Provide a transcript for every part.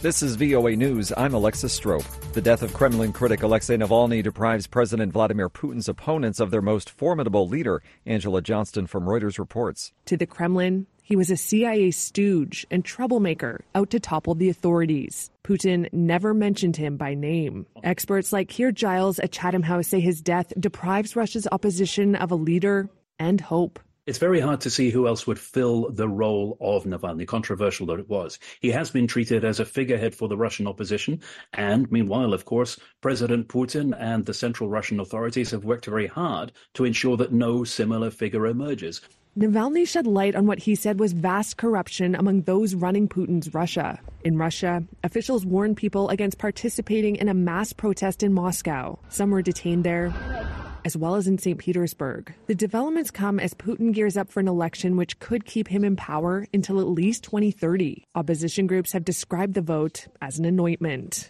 This is VOA News. I'm Alexis Strope. The death of Kremlin critic Alexei Navalny deprives President Vladimir Putin's opponents of their most formidable leader. Angela Johnston from Reuters reports. To the Kremlin, he was a CIA stooge and troublemaker out to topple the authorities. Putin never mentioned him by name. Experts like Keir Giles at Chatham House say his death deprives Russia's opposition of a leader and hope. It's very hard to see who else would fill the role of Navalny, controversial though it was. He has been treated as a figurehead for the Russian opposition. And meanwhile, of course, President Putin and the central Russian authorities have worked very hard to ensure that no similar figure emerges. Navalny shed light on what he said was vast corruption among those running Putin's Russia. In Russia, officials warned people against participating in a mass protest in Moscow. Some were detained there, as well as in St. Petersburg. The developments come as Putin gears up for an election which could keep him in power until at least 2030. Opposition groups have described the vote as an anointment.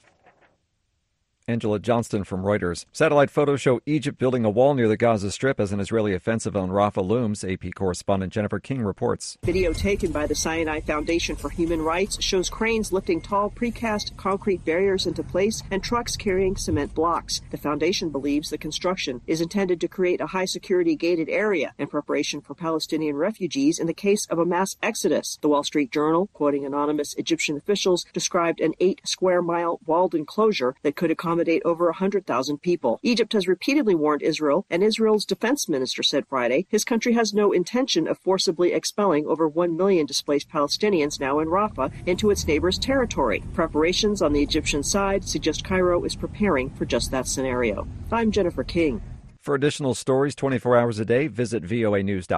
Angela Johnston from Reuters. Satellite photos show Egypt building a wall near the Gaza Strip as an Israeli offensive on Rafah looms. AP correspondent Jennifer King reports. Video taken by the Sinai Foundation for Human Rights shows cranes lifting tall precast concrete barriers into place and trucks carrying cement blocks. The foundation believes the construction is intended to create a high-security gated area in preparation for Palestinian refugees in the case of a mass exodus. The Wall Street Journal, quoting anonymous Egyptian officials, described an 8-square-mile walled enclosure that could accommodate over 100,000 people. Egypt has repeatedly warned Israel, and Israel's defense minister said Friday his country has no intention of forcibly expelling over 1 million displaced Palestinians now in Rafah into its neighbor's territory. Preparations on the Egyptian side suggest Cairo is preparing for just that scenario. I'm Jennifer King. For additional stories 24 hours a day, visit voanews.com.